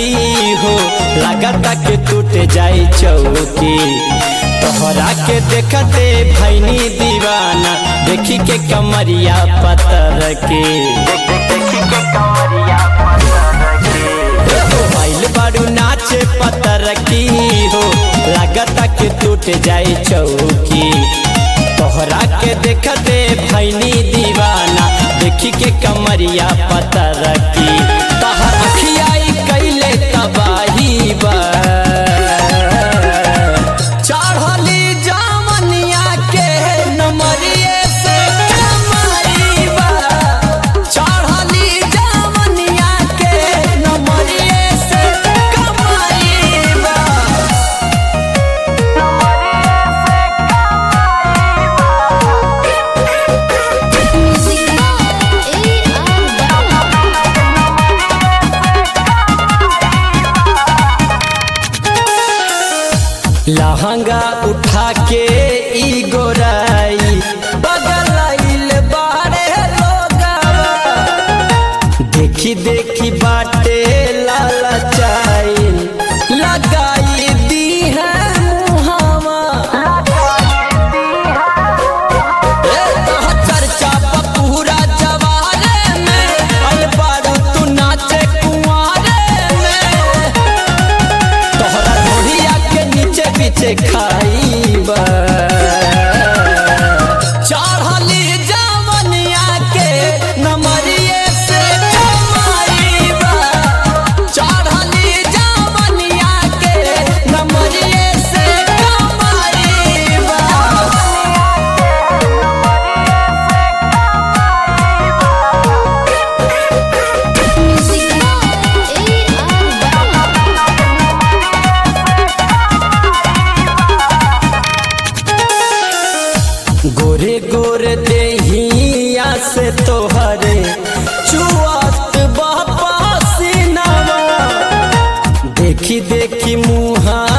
तरकी हो लागता के टूट जाई चौकी। तोहरा के देखते भैनी दीवाना देखी के कमरिया पतर के भइल बारू नाचे पतर की हो लागता के टूट जाई चौकी। तोहरा के देखते भैनी दीवाना देखी के कमरिया पतर की तहर अखियाई कैले तबाही बा चढ़ली जवनिया के नमरिए से कमाई बा चढ़ली जवनिया के नमरिए से कमाई बा। लहंगा उठा के ई गोराई बगलाइल बारे लोगवा देखी देखी बाटे लालचाइल लगाई दी है मुहावा चर्चा पूरा जवारे में अल बारू तू नाचे कुंवारे में तोहरा ढोढ़िया के नीचे पीछे खाईबा चढ़ली जवनिया के नमरिए से कमाईबा चढ़ली जवनिया के नमरिए से कमाईबा। गोरे गोरे देहिया से तोहरे चुआत बापा सीनावा देखी देखी मुहा